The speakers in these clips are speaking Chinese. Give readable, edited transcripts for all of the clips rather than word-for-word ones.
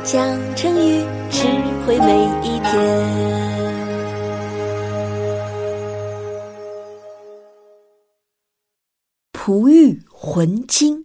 讲成语，智慧每一天。璞玉浑金。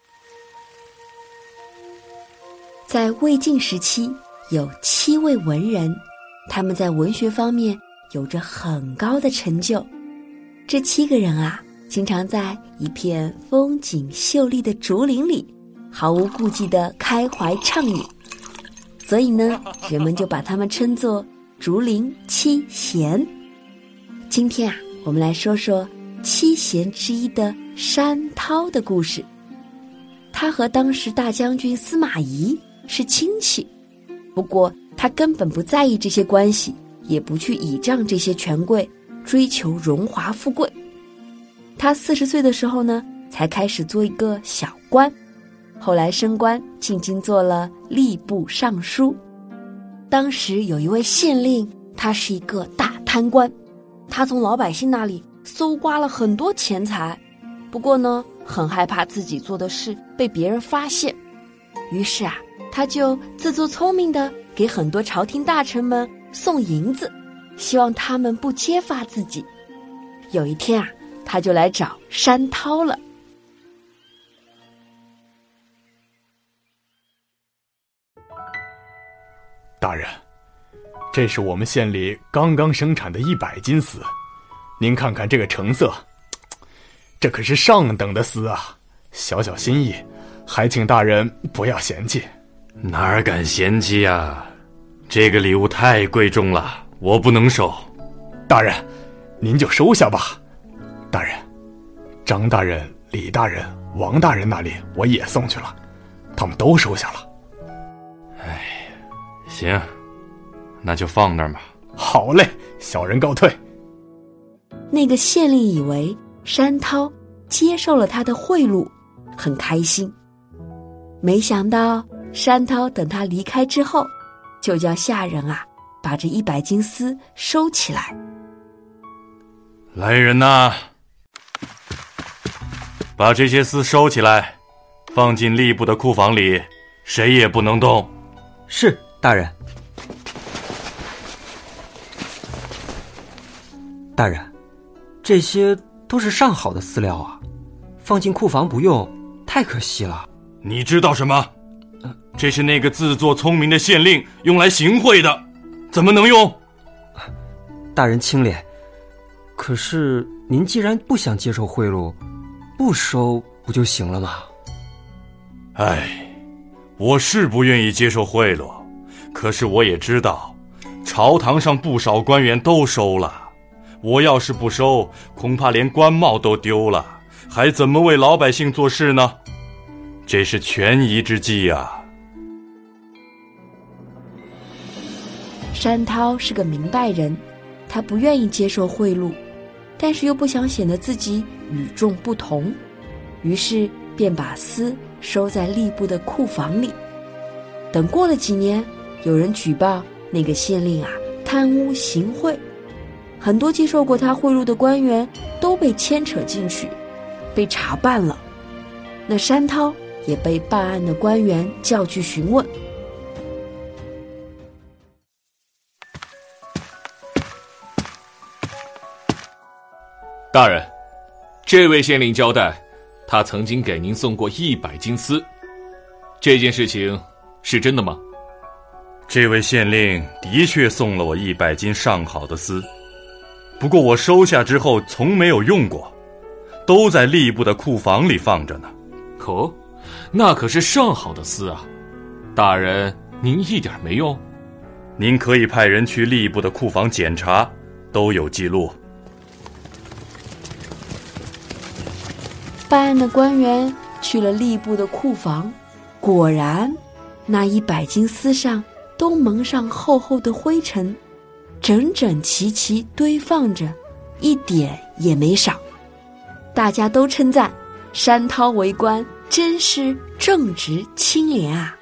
在魏晋时期，有7位文人，他们在文学方面有着很高的成就。这7个人啊，经常在一片风景秀丽的竹林里，毫无顾忌地开怀畅饮。所以呢，人们就把他们称作竹林七贤。今天啊，我们来说说7贤之一的山涛的故事。他和当时大将军司马懿是亲戚，不过他根本不在意这些关系，也不去倚仗这些权贵，追求荣华富贵。他40岁的时候呢，才开始做一个小官，后来升官进京做了吏部尚书。当时有一位县令，他是一个大贪官，他从老百姓那里搜刮了很多钱财，不过呢，很害怕自己做的事被别人发现，于是啊，他就自作聪明地给很多朝廷大臣们送银子，希望他们不揭发自己。有一天啊，他就来找山涛了。 大人，这是我们县里刚刚生产的100斤丝，您看看这个成色，这可是上等的丝啊，小小心意，还请大人不要嫌弃。 哪敢嫌弃呀，这个礼物太贵重了，我不能收。 大人，您就收下吧。大人，张大人、李大人、王大人那里我也送去了，他们都收下了。 行，那就放那儿吧。 好嘞，小人告退。 那个县令以为山涛接受了他的贿赂，很开心。没想到山涛等他离开之后，就叫下人啊，把这100斤丝收起来。 来人呐，把这些丝收起来，放进吏部的库房里，谁也不能动。 是，大人。大人，这些都是上好的饲料啊，放进库房不用，太可惜了。 你知道什么？这是那个自作聪明的县令用来行贿的，怎么能用？ 大人清廉，可是您既然不想接受贿赂，不收不就行了吗？ 我是不愿意接受贿赂，可是我也知道，朝堂上不少官员都收了，我要是不收，恐怕连官帽都丢了，还怎么为老百姓做事呢？这是权宜之计啊。 山涛是个明白人，他不愿意接受贿赂，但是又不想显得自己与众不同，于是便把丝收在吏部的库房里。等过了几年，有人举报那个县令啊贪污行贿，很多接受过他贿赂的官员都被牵扯进去，被查办了。那山涛也被办案的官员叫去询问。 大人，这位县令交代，他曾经给您送过100斤丝，这件事情是真的吗？ 这位县令的确送了我100斤上好的丝，不过我收下之后从没有用过，都在吏部的库房里放着呢。 哦，那可是上好的丝啊，大人您一点没用？ 您可以派人去吏部的库房检查，都有记录。 办案的官员去了吏部的库房，果然那100斤丝上都蒙上厚厚的灰尘，整整齐齐堆放着，一点也没少。大家都称赞山涛为官真是正直清廉啊。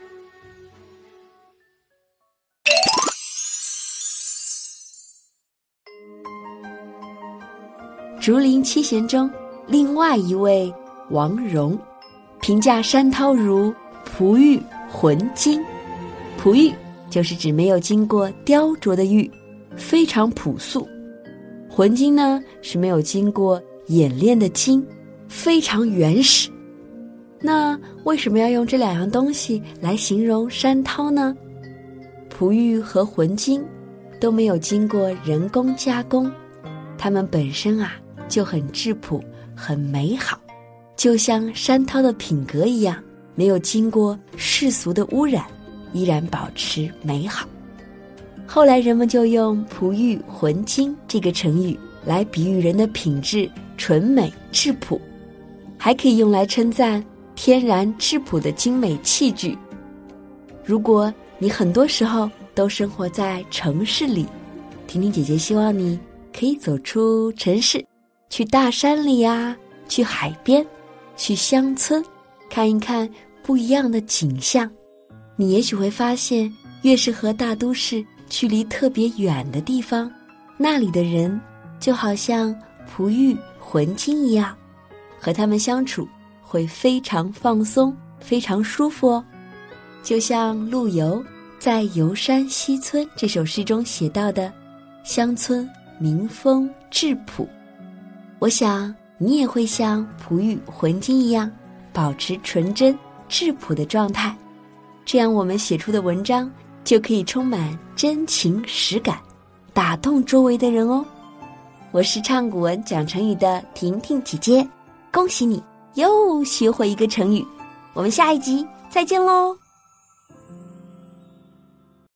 竹林七贤中另外一位王戎，评价山涛如璞玉浑金。 璞玉就是指没有经过雕琢的玉，非常朴素。浑金呢，是没有经过冶炼的金，非常原始。那为什么要用这2样东西来形容山涛呢？璞玉和浑金都没有经过人工加工，它们本身啊就很质朴，很美好，就像山涛的品格一样，没有经过世俗的污染，依然保持美好。后来人们就用璞玉浑金这个成语来比喻人的品质纯美质朴，还可以用来称赞天然质朴的精美器具。如果你很多时候都生活在城市里，婷婷姐姐希望你可以走出城市，去大山里啊，去海边，去乡村，看一看不一样的景象。你也许会发现，越是和大都市距离特别远的地方，那里的人就好像璞玉浑金一样，和他们相处会非常放松，非常舒服哦。就像陆游在《游山西村》这首诗中写到的，乡村民风质朴。我想你也会像璞玉浑金一样，保持纯真质朴的状态，这样我们写出的文章就可以充满真情实感，打动周围的人哦。我是唱古文讲成语的婷婷姐姐，恭喜你又学会一个成语。我们下一集再见喽。